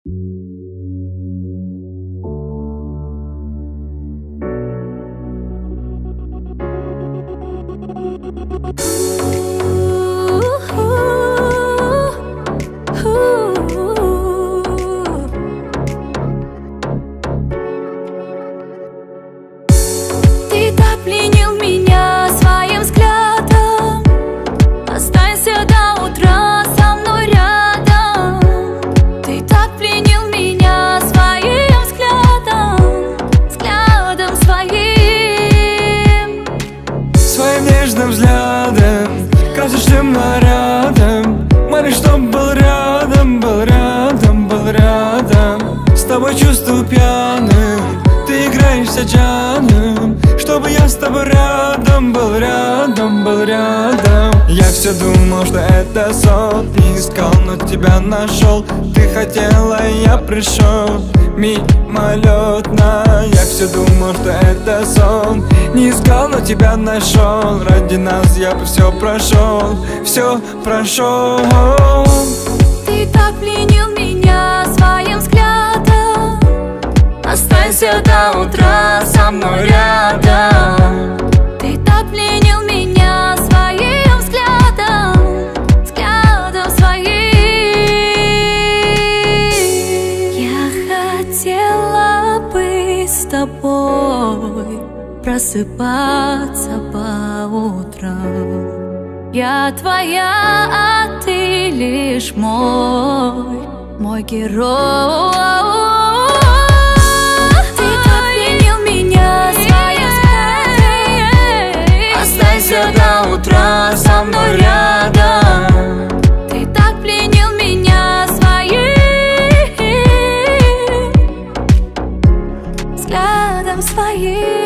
Ты так пленил меня своим взглядом. Останься до утра со мной рядом. Ты так пленил меня своим взглядом, взглядом своим. Своим нежным взглядом красочным нарядом молишь, чтоб был рядом, был рядом, был рядом. С тобой чувствую пьяным, ты играешься джаном, чтобы я с тобой рядом, был рядом, был рядом. Я все думал, что это сон, не искал, но тебя нашел. Ты хотела, и я пришел мимолетно. Я все думал, что это сон, не искал, но тебя нашел. Ради нас я бы все прошел, все прошел. Ты так пленил меня своим взглядом. Останься до утра со мной рядом. Ты так пленил меня своим взглядом, взглядом своим. Я хотела быть с тобой, просыпаться по утрам. Я твоя, а ты лишь мой герой. До утра со мной рядом. Ты так пленил меня своим взглядом своим.